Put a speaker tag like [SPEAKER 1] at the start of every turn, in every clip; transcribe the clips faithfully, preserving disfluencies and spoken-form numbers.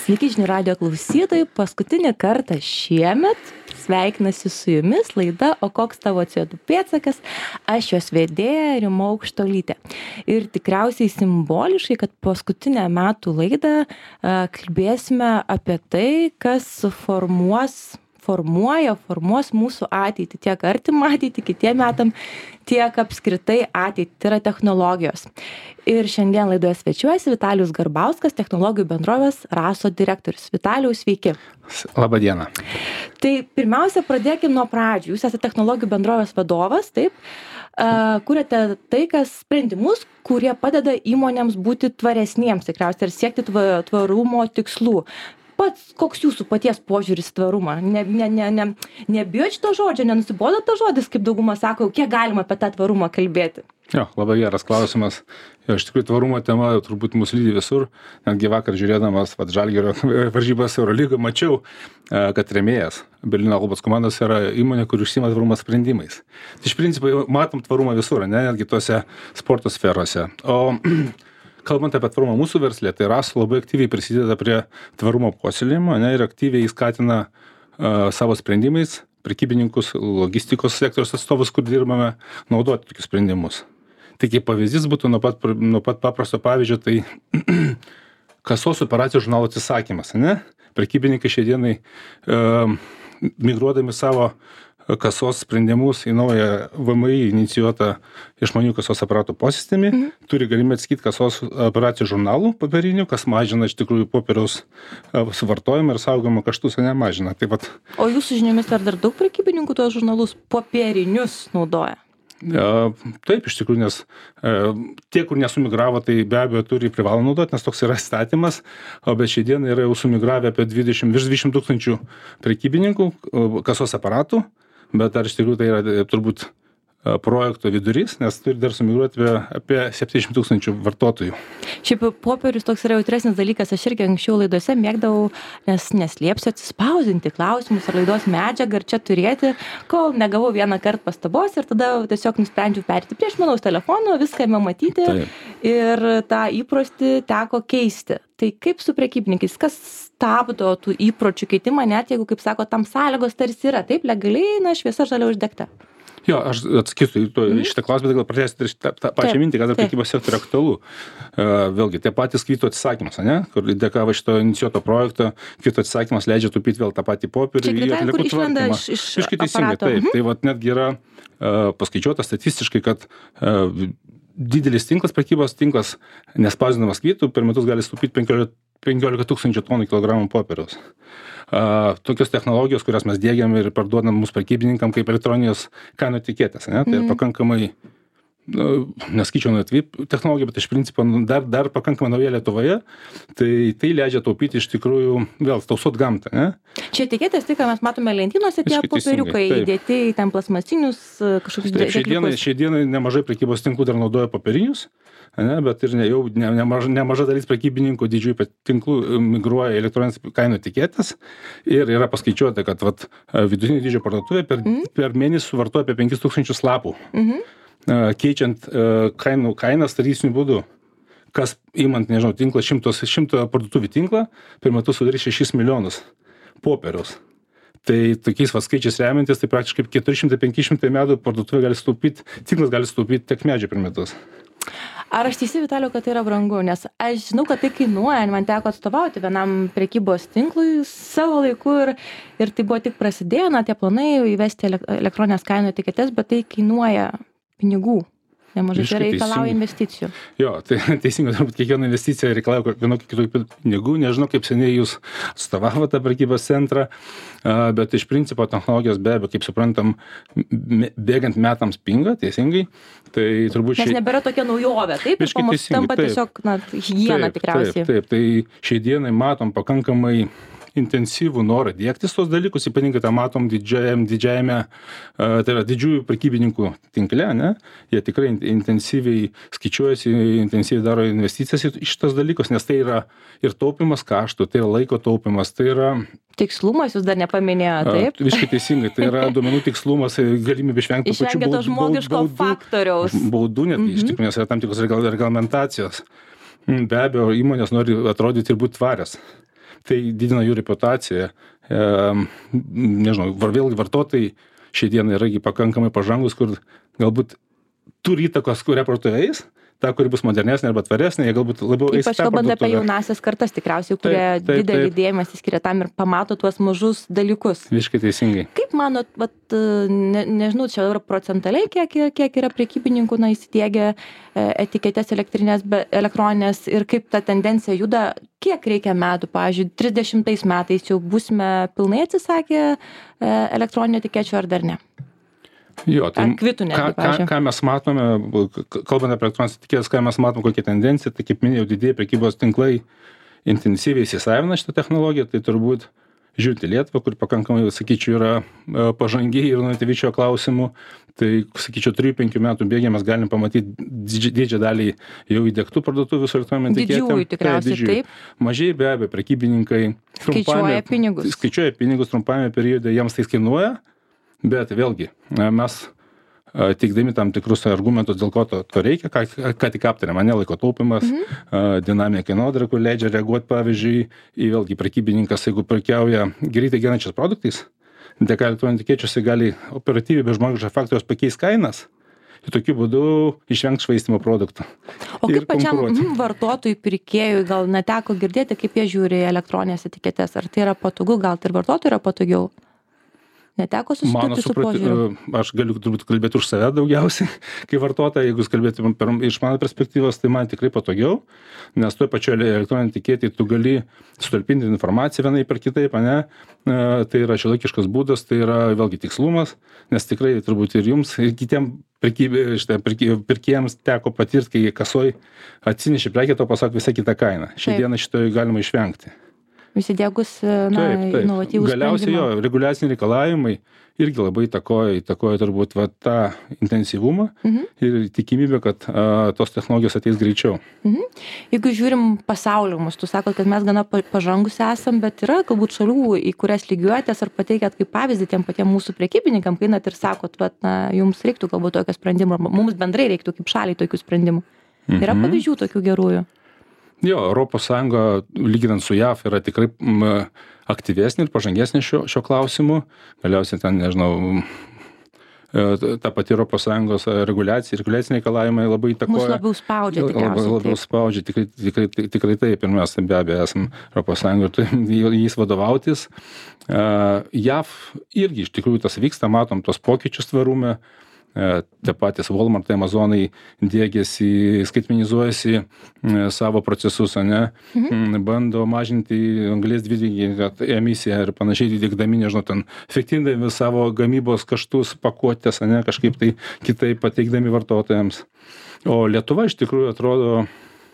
[SPEAKER 1] Sveiki žinių radijo klausytojai, paskutinį kartą šiemet sveikinasi su jumis laida O koks tavo C O du pėdsakas, aš jos vedėja Rima Aukštuolytė. Ir tikriausiai simboliškai, kad paskutinę metų laidą a, kalbėsime apie tai, kas formuos formuoja, formuos mūsų ateitį, tiek artimą ateitį, kitiem metam, tiek apskritai ateitį, tai yra technologijos. Ir šiandien laidoje svečiuojasi Vitalijus Garbauskas, technologijų bendrovės Raso direktorius. Vitalijau, sveiki.
[SPEAKER 2] Labą dieną.
[SPEAKER 1] Tai pirmiausia, pradėkime nuo pradžių. Jūs esate technologijų bendrovės vadovas, taip? Uh, kuriate tai, kas sprendimus, kurie padeda įmonėms būti tvaresniems, tikriausiai, ir siekti tva- tvarumo tikslų. Pats, koks jūsų paties požiūris į tvarumą? Ne, ne, ne, ne, nebijot šito žodžio, nenusibodo tas žodis, kaip dauguma sako, kiek galima apie tą tvarumą kalbėti?
[SPEAKER 2] Jo, labai geras klausimas. Jo, iš tikrųjų, tvarumo tema turbūt mus lydi visur. Netgi vakar žiūrėdamas vat, Žalgirio varžybas Eurolygą mačiau, kad rėmėjas Berlyno Albos komandos yra įmonė, kur užsiima tvarumo sprendimais. Tai iš principo matom tvarumą visur, ne, netgi tose sporto sferose. O kalbant apie tvarumą mūsų verslė, tai Raso labai aktyviai prisideda prie tvarumo puoselėjimo, ne, ir aktyviai skatina uh, savo sprendimais prekybininkus, logistikos sektoriaus atstovus, kur dirbame, naudoti tokius sprendimus. Tai kaip pavyzdys būtų nuo pat, nuo pat paprasto pavyzdžio, tai kasos operacijų žurnalo atsisakymas, ne? Prekybininkai šiai dienai uh, migruodami savo kasos sprendimus į naują V M I inicijuotą išmanių kasos aparatų posistemį, mhm. turi galimybę atskirti kasos operacijų žurnalų popierinių, kas mažina iš tikrųjų popieriaus suvartojimą ir saugojimo kaštus, o ne mažina. Tai vat...
[SPEAKER 1] O jūsų žiniomis ar dar daug prekybininkų tuos žurnalus popierinius naudoja?
[SPEAKER 2] Ja, taip, iš tikrųjų, nes e, tie, kur nesumigravo, tai be abejo turi privalo naudoti, nes toks yra įstatymas, o bet šiai dienai yra jau sumigravę apie dvidešimt, virš dvidešimt tūkstančių prekybininkų kasos aparatų, bet ar iš tikrųjų tai yra turbūt projekto vidurys, nes turi dar sumigruoti apie, apie septyniasdešimt tūkstančių vartotojų.
[SPEAKER 1] Šiaip popierius toks yra jautresnis dalykas, aš irgi anksčiau laidose mėgdavau, nes neslėpsiu atsispausdinti klausimus ar laidos medžiagą ir čia turėti, kol negavau vieną kartą pastabos ir tada tiesiog nusprendžiau perėti prie išmanaus telefono, viską jame matyti. Taip. Ir tą įprotį teko keisti. Tai kaip su prekybininkais, kas stabdo tų įpročių keitimą, net jeigu, kaip sako, tam sąlygos tarsi yra, taip, legaliai, na, šviesa žalia uždegta.
[SPEAKER 2] Jo, aš atsakysiu į to, mm. šitą klausimą, bet gal pradėsiu tą, tą pačią mintį, kad prekybos sektorių aktualu. Uh, vėlgi, tie patys kvitų atsisakymas, ne? Kur dėka va šito inicijuoto projekto, kvitų atsisakymas leidžia taupyti vėl tą patį popierių.
[SPEAKER 1] Čia kvitai, kur išlenda iš, iš
[SPEAKER 2] Iškai teisingai, taip. Mm-hmm. Tai vat netgi yra uh, paskaičiuota statistiškai, kad uh, didelis tinklas, prekybos tinklas, nespausdinamas kvitų, per metus gali sutaupyti penkiolika tūkstančių tonų kilogramų popieriaus. Uh, tokios technologijos, kurias mes diegiam ir parduodam mūsų prekybininkam kaip elektroninės kainų etiketės, ne? Tai mm. pakankamai, nu, neskaičiau nauja technologija, bet iš principo dar, dar pakankamai nauja Lietuvoje, tai tai leidžia taupyti iš tikrųjų, vėl, tausot gamtą, ne?
[SPEAKER 1] Čia etiketės, tai ką mes matome lentynose, tie popieriukai įdėti į ten plasmasinius kažkokius dėkliukus.
[SPEAKER 2] Šiai dienai, šiai dienai nemažai prekybos tinklų dar naudoja popierinius, ne, bet ir ne, jau ne, nemaža, nemaža dalis prekybininkų didžiųjų tinklų migruoja elektroninės kainų etiketės ir yra paskaičiuota, kad vat, vidutinio dydžio parduotuvė per, mm. per mėnesį suvartoja apie penkis tūkstančius lapų, mm-hmm. keičiant kainų kainas tradiciniu būdu. Kas imant, nežinau, tinklą, šimtos, šimto parduotuvių tinklą, per metus sudarys šešis milijonus popieriaus. Tai tokiais va skaičiais remiantis, tai praktiškai keturi šimtai penki šimtai metų parduotuvė gali sutaupyti, tinklas gali sutaupyti tiek medžių per metus.
[SPEAKER 1] Ar aš teisi, Vitalijau, kad tai yra brangu? Nes aš žinau, kad tai kainuoja, man teko atstovauti vienam prekybos tinklui savo laiku ir, ir tai buvo tik prasidėjo, na, tie planai įvesti elektroninės kainų etiketes, bet tai kainuoja pinigų. Nemažai tai reikalauja investicijų.
[SPEAKER 2] Jo, tai teisingai, turbūt kiekviena investicija reikalauja vienokį kitokių pinigų. Nežinau, kaip seniai jūs atstovavo tą prekybos centrą, bet iš principo technologijos be abejo, kaip suprantam, bėgant metams pinga, teisingai. Tai turbūt
[SPEAKER 1] Nes šiai... nebėra tokia naujovė, taip? Ir pamos tampa tiesiog, na, higiena tikriausiai.
[SPEAKER 2] Taip, taip, tai šiai dienai matom pakankamai intensyvų norą diegtis tos dalykus, ypatingai tą matom didžiajame, didžiajame, tai yra didžiųjų prekybininkų tinkle, ne? Jie tikrai intensyviai skaičiuojasi, intensyviai daro investicijas į šitos dalykus, nes tai yra ir taupimas kaštų, tai yra laiko taupimas, tai yra...
[SPEAKER 1] Tikslumas jūs dar nepaminėjote, taip?
[SPEAKER 2] Visiškai teisingai, tai yra duomenų tikslumas, galimybė išvengti pačių baudų,
[SPEAKER 1] to žmogiško
[SPEAKER 2] baudų,
[SPEAKER 1] faktoriaus.
[SPEAKER 2] Baudų net, mm-hmm. iš tikrųjų, nes yra tam tikros reglamentacijos. Be abejo, įmonės nori atrodyti ir būti tvarios. tai didina jų reputaciją. E, nežinau, vėlgi vartotojai šiai dienai yra pakankamai pažangus, kur galbūt turi įtakos, kuria parduotuvė eis, ta, kuri bus modernesnė arba tvaresnė, jie galbūt labiau eis
[SPEAKER 1] Ypač kalbant apie jaunasias kartas tikriausiai, kurie
[SPEAKER 2] taip, taip,
[SPEAKER 1] didelį
[SPEAKER 2] taip.
[SPEAKER 1] dėmesį skiria tam ir pamato tuos mažus dalykus.
[SPEAKER 2] Visiškai teisingai.
[SPEAKER 1] Kaip manot, vat, ne, nežinau, čia yra procentaliai, kiek, kiek yra prekybininkų, na, įsidiegia etiketės elektrinės, elektroninės ir kaip ta tendencija juda, kiek reikia metų, pavyzdžiui, trisdešimtais metais jau būsime pilnai atsisakę elektroninių etikečių ar dar ne?
[SPEAKER 2] Jo, tai
[SPEAKER 1] kvitų netgi,
[SPEAKER 2] ką, ką, ką mes matome, kalbant apie elektroninės etiketės, ką mes matome, kokia tendencija, tai kaip minėjau, didieji prekybos tinklai intensyviai įsisavina šitą technologiją, tai turbūt žiūrint į Lietuvą, kur pakankamai, sakyčiau, yra pažangiai ir inovatyvi šio klausimu, tai, sakyčiau, trijų penkių metų bėgyje mes galim pamatyti didžią dalį jau įdiegtų parduotuvių su elektroninėm etiketėm.
[SPEAKER 1] Didžiųjų tikriausiai,
[SPEAKER 2] tai,
[SPEAKER 1] taip.
[SPEAKER 2] Mažiai be abejo, prekybininkai
[SPEAKER 1] skaičiuoja pinigus.
[SPEAKER 2] Skaičiuoja pinigus trumpame periode, jiems tai kainuoja. Bet vėlgi, mes teikdami tam tikrus argumentus, dėl ko to, to reikia, ką, ką tik aptarėm, ne laiko taupimas, mhm. dinaminė kainodara, kur leidžia reaguoti, pavyzdžiui, į vėlgi prekybininkas, jeigu prekiauja greitai genančiais produktais, dėka elektroninių etikečių jisai gali operatyviai be žmogiško faktoriaus pakeis kainas ir tokiu būdu išvengti švaistimo produktų.
[SPEAKER 1] O kaip pačiam mm, vartotojui, pirkėjui, gal neteko girdėti, kaip jie žiūri elektroninės etiketes, ar tai yra patogu, gal tai ir vartotojui yra patogiau? Neteko susidurti su požiūriu?
[SPEAKER 2] Aš galiu turbūt kalbėti už save daugiausiai, kai vartotoja, jeigu jūs kalbėtumėm per, iš mano perspektyvos, tai man tikrai patogiau, nes toje pačioje elektroninėje etiketėje tu gali sutalpinti informaciją vienai per kitaip, ne? Tai yra šiuolaikiškas būdas, tai yra vėlgi tikslumas, nes tikrai turbūt ir jums, ir kitiem pirkėjams teko patirti, kai kasoj atsineši prekė, to pasako visą kitą kainą. Šią dieną šito galima išvengti.
[SPEAKER 1] Įsidiegus, na, inovatyvūs sprendimai.
[SPEAKER 2] Galiausiai jo, reguliaciniai reikalavimai irgi labai įtakoja, įtakoja turbūt va, tą intensyvumą mhm. ir tikimybę, kad a, tos technologijos ateis greičiau.
[SPEAKER 1] Mhm. Jeigu žiūrim pasaulio mus, tu sakot, kad mes gana pažangus esam, bet yra galbūt šalių, į kurias lygiuotės ar pateikėt kaip pavyzdį tiem patiem mūsų prekybininkam, kai einat ir sakot, va, na, jums reiktų galbūt tokio sprendimo, mums bendrai reiktų kaip šaliai tokių sprendimų. Mhm. Yra pavyzdžių tokių gerųjų?
[SPEAKER 2] Jo, Europos Sąjunga, lyginant su J A V, yra tikrai m, aktyvesnė ir pažangesnė šio, šio klausimu. Galiausiai ten, nežinau, ta pati Europos Sąjungos reguliacija, reguliaciniai reikalavimai labai įtakoja.
[SPEAKER 1] Mus labiau spaudžia tikriausiai.
[SPEAKER 2] Labiau, labiau spaudžia, tikrai, tikrai, tikrai taip. Ir mes be abejo esame Europos Sąjunga ir turime jais vadovautis. J A V irgi iš tikrųjų tas vyksta, matom tos pokyčius tvarume. Tie patys Walmart, Amazonai diegiasi, skaitmenizuojasi savo procesus, ne, mhm. bando mažinti anglies dvideginio emisiją ir panašiai diegdami, nežinau, ten efektyvindami savo gamybos kaštus, pakuotės, ne, kažkaip tai kitaip pateikdami vartotojams. O Lietuva iš tikrųjų atrodo,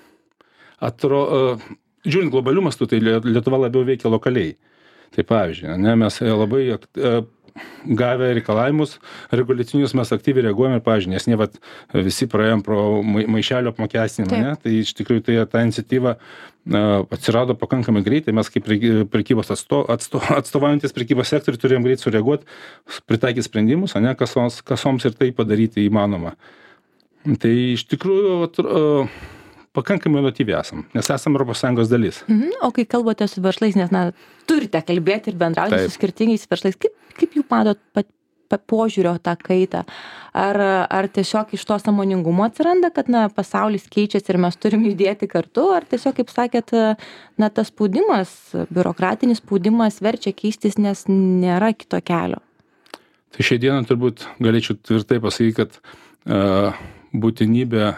[SPEAKER 2] atrodo žiūrint globaliu mastu, tai Lietuva labiau veikia lokaliai. Tai pavyzdžiui, ne, mes labai gavę reikalavimus reguliacinius mes aktyviai reaguojame ir, pavyzdžiui, nes ne vat, visi praėjom pro maišelio apmokestinimą, ne? Tai iš tikrųjų tai ta iniciatyva atsirado pakankamai greitai, mes kaip prekybos atsto, atsto, atstovaujantis prekybos sektoriui turėjom greit sureaguoti, pritaikyti sprendimus, ne, kasoms, kasoms ir tai padaryti įmanoma. Tai iš tikrųjų atro, pakankamai inovatyviai esam, nes esam Europos Sąjungos dalis.
[SPEAKER 1] Mhm. O kai kalbate su verslais, nes na, turite kalbėti ir bendrauti Taip. Su skirtingais verslais, kaip, kaip jų matot pat, pat požiūrio tą kaitą? Ar, ar tiesiog iš to sąmoningumo atsiranda, kad na, pasaulis keičiasi ir mes turim judėti kartu, ar tiesiog, kaip sakėt, na, tas spaudimas, biurokratinis spaudimas verčia keistis, nes nėra kito kelio?
[SPEAKER 2] Tai šiai dieną turbūt galėčiau tvirtai pasakyti, kad uh, būtinybė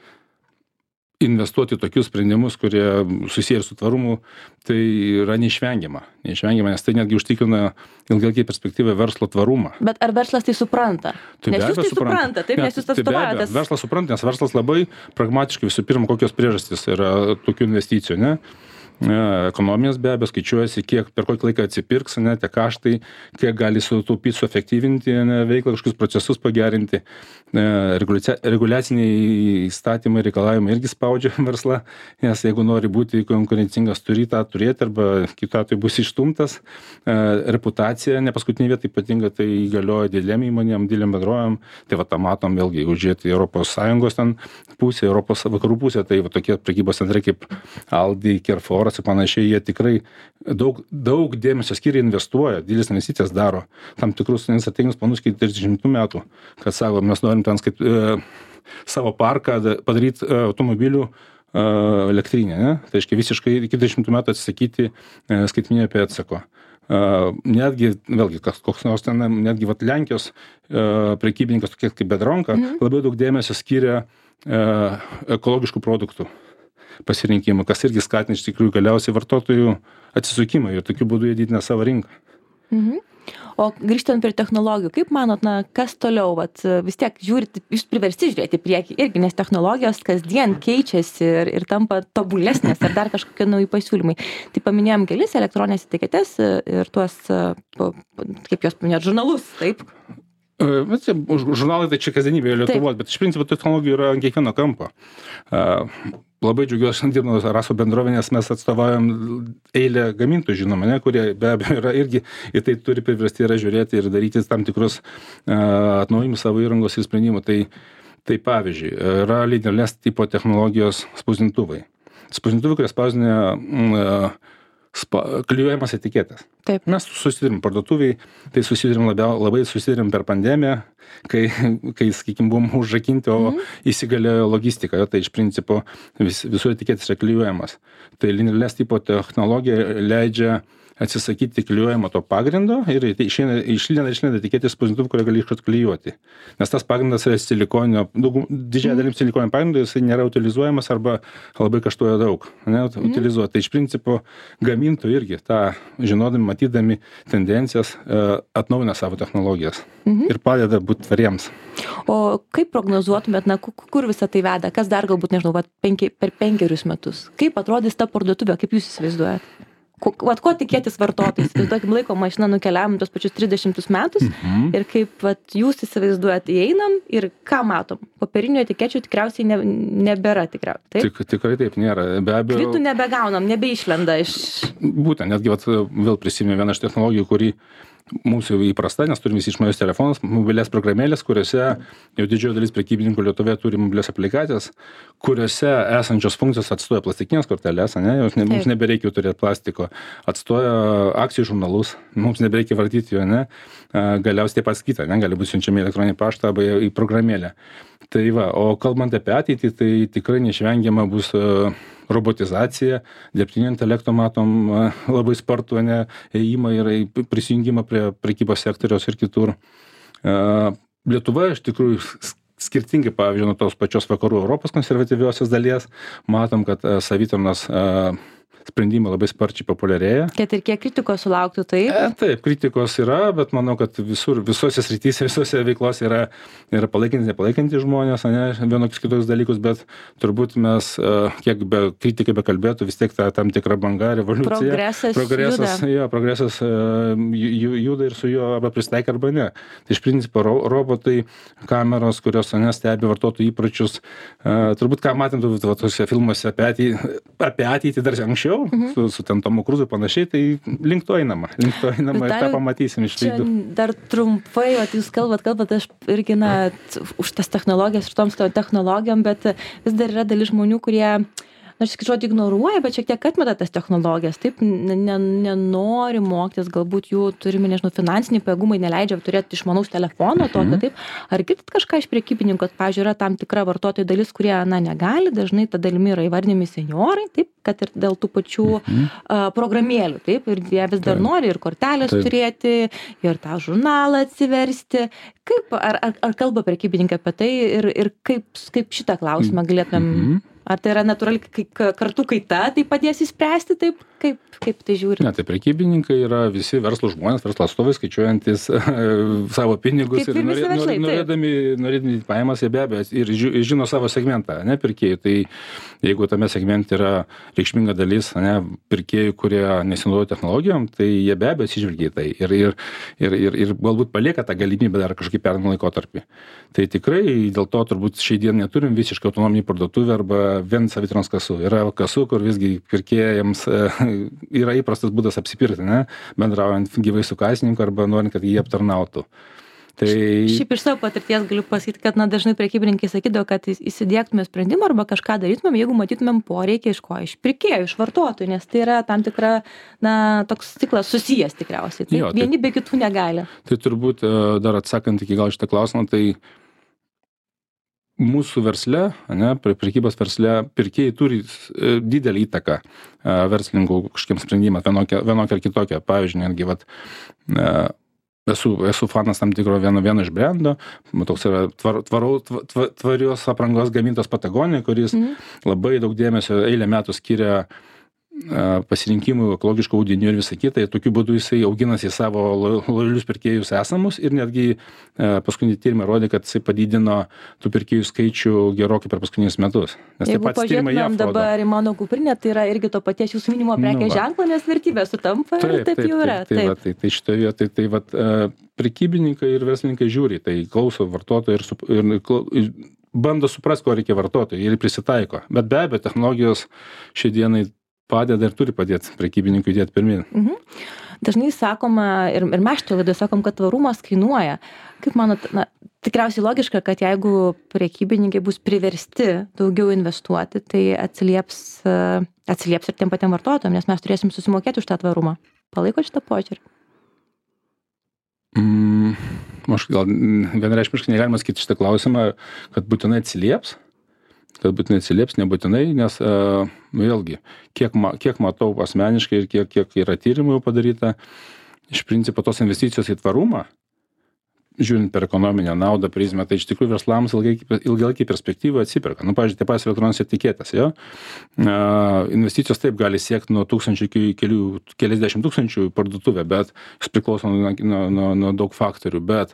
[SPEAKER 2] investuoti tokius sprendimus, kurie susiję su tvarumu, tai yra neišvengiama. Neišvengiama, nes tai netgi užtikrina ilgalaikėje perspektyvoje verslo tvarumą.
[SPEAKER 1] Bet ar verslas tai supranta?
[SPEAKER 2] Tai
[SPEAKER 1] nes jūs tai
[SPEAKER 2] supranta,
[SPEAKER 1] supranta taip, nes jūs atstovaujate.
[SPEAKER 2] Verslas supranta, nes verslas labai pragmatiškai visų pirma, kokios priežastys yra tokių investicijų, ne? Ekonomijos be abejo skaičiuojasi, kiek per kokį laiką atsipirks, ne, tie kaštai, kiek gali sutaupyti, suefektyvinti ne, veiklą, kažkokius procesus pagerinti. Reguliaciniai įstatymai, reikalavimai irgi spaudžia verslą, nes jeigu nori būti konkurencingas, turi tą turėti arba kitu atveju bus išstumtas. Reputacija, ne paskutinė vieta, ypatinga tai galioja didelėm įmonėm, didelėm bendrovėm. Tai va tą matom vėlgi, jeigu žiūrėti Europos Sąjungos ten pusė, Europos vakarų pusė, tai va tokie prekybos centrai kaip Aldi, Carrefour Auroras ir panašiai, jie tikrai daug, daug dėmesio skiria, investuoja, didelis investicijas daro, tam tikrus strateginius planus iki trisdešimtų metų, kad savo, mes norim ten skait, e, savo parką padaryti e, automobilių e, elektrinę, ne? Tai reiškia visiškai iki trisdešimtų metų atsisakyti e, skaitmeninio pėdsako. Uh, netgi, vėlgi, kas, koks nors ten, netgi vat, Lenkijos uh, prekybininkas, tokie kaip Bedronka, mm. labai daug dėmesio skiria uh, ekologiškų produktų pasirinkimui, kas irgi skatina iš tikrųjų galiausiai vartotojų atsisukimą ir tokiu būdu jie didina savo rinką.
[SPEAKER 1] Mhm. O grįžtant prie technologijų, kaip manot, na, kas toliau, vat, vis tiek žiūrit, jūs priversti žiūrėti į priekį irgi, nes technologijos kasdien keičiasi ir, ir tampa tobulesnės ar dar kažkokie nauji pasiūlymai. Tai paminėjom kelis elektroninės etiketes ir tuos, kaip jos paminėjot, žurnalus, taip?
[SPEAKER 2] Bet žurnalai tai čia kasdienybėje Lietuvos, bet iš principo technologijų yra ant kiekvieno kampo. Labai džiaugiuosi, dirbdamas Raso bendrovė, nes mes atstovaujam eilę gamintojų, žinoma, ne, kurie be abejo yra irgi į tai turi priversti yra žiūrėti ir daryti tam tikrus uh, atnaujinimus savo įrangos ir sprendimų. Tai, tai pavyzdžiui, yra lyderlės tipo technologijos spausdintuvai. Spausdintuvai, kurie spausdinė uh, spa, klijuojamas etiketės.
[SPEAKER 1] Taip.
[SPEAKER 2] Mes susidirim parduotuviai, tai susidirim labiau, labai susidirim per pandemiją, kai, kai sakykime, buvom užrakinti, o mm. įsigalėjo logistika, tai iš principo vis, visų etiketės yra klijuojamas. Tai linearless tipo technologija leidžia atsisakyti klijuojamo to pagrindo ir išeina išlenda išlenda etiketės spausdintuvų, kurie gali iškart klijuoti. Nes tas pagrindas yra silikoninio, didžiąją dalim silikoninio pagrindo, jisai nėra utilizuojamas arba labai kaštuoja daug, ne, mm. utilizuoti. Tai iš principo gamintojai irgi tą žinodami, matydami tendencijas atnaujina savo technologijas mm-hmm. ir padeda būti tvariems.
[SPEAKER 1] O kaip prognozuotumėt, na, kur visą tai veda? Kas dar galbūt, nežinau, vat, penki, per penkerius metus? Kaip atrodys ta parduotuvė, kaip jūs įsivaizduojat? Ko, vat, ko tikėtis vartotojais? Įsivaizduokim, laiko mašina nukeliavom tos pačius trisdešimtus metus mm-hmm. ir kaip vat, jūs įsivaizduojat, įeinam ir ką matom? Popierinių etikečių tikriausiai ne, nebėra tikriausiai. Taip?
[SPEAKER 2] Tik, tikrai taip nėra. Be abejo.
[SPEAKER 1] Kvitų nebegaunam, nebeišlenda iš...
[SPEAKER 2] Būtent, netgi vat, vėl prisimenu vieną iš technologijų, kurį mums jau įprasta, nes turim visi išmanius telefonus, mobilės programėlės, kuriuose jau didžioji dalis prekybininkų Lietuvoje turi mobilės aplikacijas, kuriuose esančios funkcijos atstoja plastikinės korteles, ne, jos ne, mums nebereikia turėti plastiko, atstoja akcijų žurnalus, mums nebereikia vartyti jo, ne, galiausiai taip pat kita, ne, gali būti siunčiami elektroninį paštą arba į programėlę. Tai va, o kalbant apie ateitį, tai tikrai neišvengiama bus robotizacija, dirbtinio intelekto matom labai spartų, ne, ėjimą ir prisijungimą prie prekybos sektoriaus ir kitur. Lietuva iš tikrųjų skirtingai, pavyzdžiui, nuo tos pačios vakarų Europos konservatyviosios dalies, matom, kad savitarnos sprendimai labai sparčiai populiarėja.
[SPEAKER 1] Kad ir kiek kritikos sulauktų, taip?
[SPEAKER 2] E, taip, kritikos yra, bet manau, kad visur, visose srityse, visose veiklos yra, yra palaikinti, nepalaikinti žmonės, ne, vienokius kitus dalykus, bet turbūt mes, kiek be kritikai bekalbėtų, vis tiek ta tam tikra banga, revoliucija.
[SPEAKER 1] Progresas,
[SPEAKER 2] progresas juda. Jo, progresas juda ir su juo arba pristaikia arba ne. Tai iš principo ro, robotai, kameros, kurios ne, stebi vartotojų įpročius, turbūt ką matėm tuose filmuose apie ateitį, apie ateitį dar anksčiau, Mhm. su, su ten Tomu Cruzu panašiai, tai link to einama, link to einama ir tą pamatysim iš veidų.
[SPEAKER 1] Dar trumpai, o jūs kalbat, kalbat, aš irgi, na, už tas technologijas ir toms technologijom, bet vis dar yra dalis žmonių, kurie, na, aš sakyčiau, ignoruoja, bet šiek tiek atmeta tas technologijas, taip, nenori mokytis, galbūt jų turime, nežinau, finansiniai pajėgumai neleidžia turėti išmanaus telefono tokio, mhm. taip. Ar girdit kažką iš prekybininkų, kad, pavyzdžiui, yra tam tikra vartotojų dalis, kurie, na, negali, dažnai ta dalimi yra įvardinami senjorai, taip, kad ir dėl tų pačių mhm. uh, programėlių, taip, ir jie vis dar taip. Nori ir kortelės taip. Turėti, ir tą žurnalą atsiversti. Kaip, ar, ar, ar kalba prekybininkai apie tai ir, ir kaip, kaip šitą klausimą galėtumėm... Mhm. Ar tai yra natūrali kartų kaita, tai padės įspręsti, taip, kaip, kaip tai žiūri?
[SPEAKER 2] Ne, tai prekybininkai yra visi verslo žmonės, verslo atstovai, skaičiuojantis savo pinigus
[SPEAKER 1] kaip
[SPEAKER 2] ir, ir norė, verslai, norėdami, norėdami pajamas, jie be abejo ir žino savo segmentą, ne, pirkėjų. Tai jeigu tame segmente yra reikšminga dalis, ne, pirkėjų, kurie nesinaudoja technologijom, tai jie be abejo atsižvelgia į tai ir, ir, ir, ir, ir galbūt palieka tą galimybę dar kažkokį pernai laikotarpį. Tai tikrai dėl to turbūt šiai dienai neturim visiškai autonominį parduotuvę arba vien savitarnos kasų. Yra kasų, kur visgi pirkėjams yra įprastas būdas apsipirkti, ne, bendraujant gyvai su kasininku arba norint, kad jį aptarnautų. Tai...
[SPEAKER 1] Šiaip iš savo patirties galiu pasakyti, kad na, dažnai prekybininkai sakydavo, kad įsidiegtume sprendimą arba kažką darytumėm, jeigu matytumėm poreikį iš ko, iš pirkėjų, iš vartotojų, nes tai yra tam tikra, na, toks ciklas susijęs tikriausiai. Tai jo, tai, vieni be kitų negali.
[SPEAKER 2] Tai turbūt dar atsakant iki gal šitą klausimą, tai mūsų versle, ne, prekybos versle, pirkėjai turi didelį įtaką verslininkų kažkokiem sprendimą, vienokią, vienokią ar kitokią. Pavyzdžiui, netgi, vat, Esu, esu fanas tam tikro vieno, vieno iš brendo, toks yra tvar, tvar, tvar, tvarios aprangos gamintos Patagonija, kuris mm. labai daug dėmesio eilę metų skiria pasirinkimų ekologiškų audinių ir visą kitą. Ir tokiu būdu jisai auginasi savo lojalius pirkėjus esamus ir netgi paskutinį tyrimą rodė, kad jisai padidino tų pirkėjų skaičių gerokai per paskutinius metus. Nes
[SPEAKER 1] jeigu pažiūrėtumėm dabar į mano kuprinę, tai yra irgi to paties jūsų minimo prekės nu, ženklo, nes vertybė sutampa ir taip, taip, taip jau yra.
[SPEAKER 2] Taip, taip, taip, tai, tai šitoje vietoje, tai vat, prekybininkai ir verslininkai žiūri, tai klauso vartotojai ir, ir, ir bando suprasti, ko reikia vartotojai ir prisitaiko. Bet be abejo, technologijos šiai dienai padeda ir turi padėti prekybininkui judėti pirmin.
[SPEAKER 1] Mhm. Dažnai sakoma, ir, ir mes šitoje laidoje sakom, kad tvarumas kainuoja. Kaip manot, na, tikriausiai logiška, kad jeigu prekybininkai bus priversti daugiau investuoti, tai atsilieps, atsilieps ir tiem patiem vartotojam, nes mes turėsim susimokėti už tą tvarumą. Palaiko šitą požiūrį?
[SPEAKER 2] Mm, aš gal vienareikšmiškai negalima sakyti šitą klausimą, kad būtinai atsilieps. kad būtinai atsilieps, nebūtinai, nes uh, vėlgi, kiek, ma, kiek matau asmeniškai ir kiek, kiek yra tyrimų padaryta, iš principo tos investicijos į tvarumą, žiūrint per ekonominę naudą prizmę, tai iš tikrųjų verslams ilgalaikį perspektyvą atsiperka. Nu, pavyzdžiui, tie pas elektroninės etiketės, jo. Uh, investicijos taip gali siekti nuo tūkstančių iki kelių, keliasdešimt tūkstančių parduotuvę, bet jis priklauso nuo, nuo, nuo, nuo daug faktorių, bet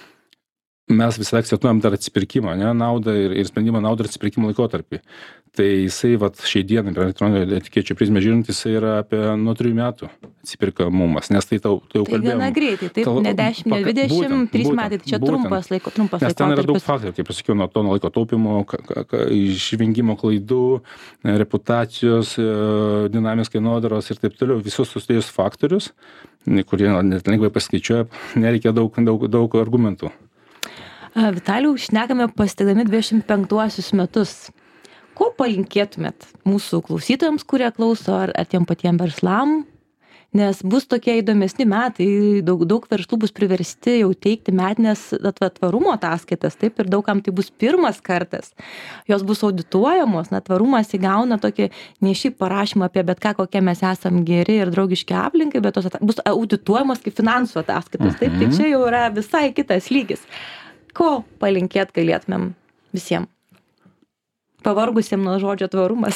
[SPEAKER 2] mes visą akcentuojam dar atsipirkimą, ne, naudą ir, ir sprendimą naudą ir atsipirkimo laikotarpį. Tai jisai, vat, šiai dienai, per elektroninę etikečių prizmę žiūrint, jisai yra apie nuo trijų metų atsipirkamumas, nes tai tau, tai jau
[SPEAKER 1] tai
[SPEAKER 2] kalbėjom.
[SPEAKER 1] Tai gana greitai, taip, ne dešimt, ne dvidešimt, trys metai, tai čia būtent, trumpas laiko, trumpas laikotarpis.
[SPEAKER 2] Nes ten yra daug faktorių, kaip pasakiau, nuo to nuo laiko taupimo, išvengimo klaidų, reputacijos, dinaminės kainodaros ir taip toliau, visus susidėjus faktorius, kurie net lengvai paskaičiuoja, nereikia daug, daug, daug argumentų.
[SPEAKER 1] Vitalijau, šnekame pasitelkdami dvidešimt penktuosius metus. Ko palinkėtumėt mūsų klausytojams, kurie klauso, ar, ar tiem patiem verslam? Nes bus tokie įdomesni metai, daug, daug verslų bus priversti jau teikti metinės tvarumo ataskaitas, taip, ir daugam tai bus pirmas kartas. Jos bus audituojamos, na, tvarumas įgauna tokį ne šiaip parašymą apie bet ką, kokie mes esam geri ir draugiški aplinkai, bet tos bus audituojamos kaip finansų ataskaitos, taip, tai čia jau yra visai kitas lygis. Ko palinkėt galėtumėm visiems? Pavargusiem nuo žodžio tvarumas.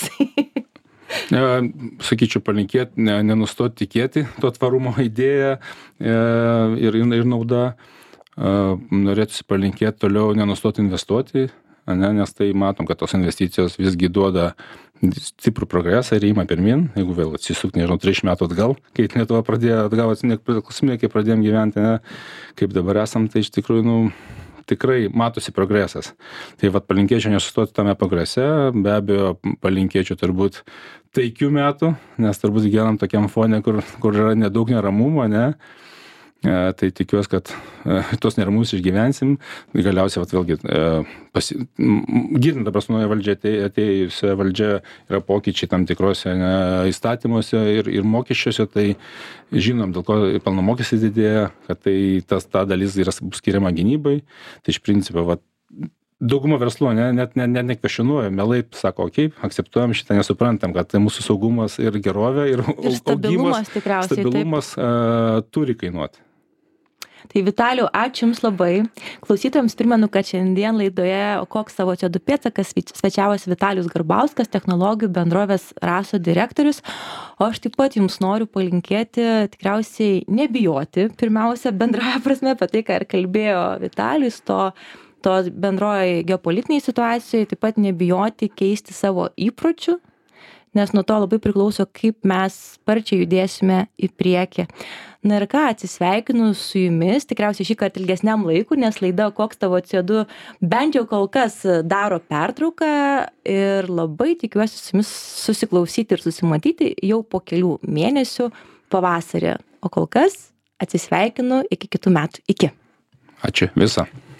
[SPEAKER 2] e, sakyčiau, palinkėt, ne, nenustoti tikėti to tvarumo idėją e, ir, ir nauda. E, norėtųsi palinkėti toliau nenustoti investuoti, ne, nes tai matom, kad tos investicijos visgi duoda stiprų progresą ir įima pirmin. Jeigu vėl atsisukti, nežinau, trisdešimt metų atgal, kai Lietuva pradėjo atgal, nepriklausomybė, kai pradėjom gyventi, ne, kaip dabar esam, tai iš tikrųjų, nu, tikrai matosi progresas. Tai vat palinkėčiau nesustoti tame progrese, be abejo palinkėčiau turbūt taikių metų, nes turbūt gyvenam tokiam fone, kur, kur yra nedaug neramumo, ne? E, tai tikiuosi, kad e, tos neramumus išgyvensim. Galiausiai, vat vėlgi, e, pasi... girdint dabar su nauja valdžia, atėjusia valdžia yra pokyčiai tam tikrose ne, įstatymuose ir, ir mokesčiuose, tai žinom, dėl ko pelno mokestis didėja, kad tai tas, ta dalis yra skiriama gynybai. Tai iš principo, vat, dauguma verslų ne, net ne, ne, nekvestionuoja, mielai sako, okei, okay, akceptuojam šitą, nesuprantam, kad tai mūsų saugumas ir gerovė ir,
[SPEAKER 1] ir stabilumas,
[SPEAKER 2] augimas, stabilumas uh, turi kainuoti.
[SPEAKER 1] Tai Vitalijau, ačiū Jums labai. Klausytojams primenu, kad šiandien laidoje O koks tavo C O du pėdsakas svečiavosi Vitalijus Garbauskas, technologijų bendrovės Raso direktorius. O aš taip pat Jums noriu palinkėti tikriausiai nebijoti, pirmiausia, bendraja prasme apie tai, ką ir kalbėjo Vitalijus, to to bendroje geopolitiniai situacijoje, taip pat nebijoti keisti savo įpročių, nes nuo to labai priklauso, kaip mes sparčiai judėsime į priekį. Na ir ką, atsisveikinu su Jumis, tikriausiai šį kartą ilgesniam laiku, nes laida Koks tavo C O du bent jau kol kas daro pertrauką ir labai tikiuosi su Jumis susiklausyti ir susimatyti jau po kelių mėnesių pavasarį. O kol kas atsisveikinu iki kitų metų. Iki.
[SPEAKER 2] Ačiū. Visą.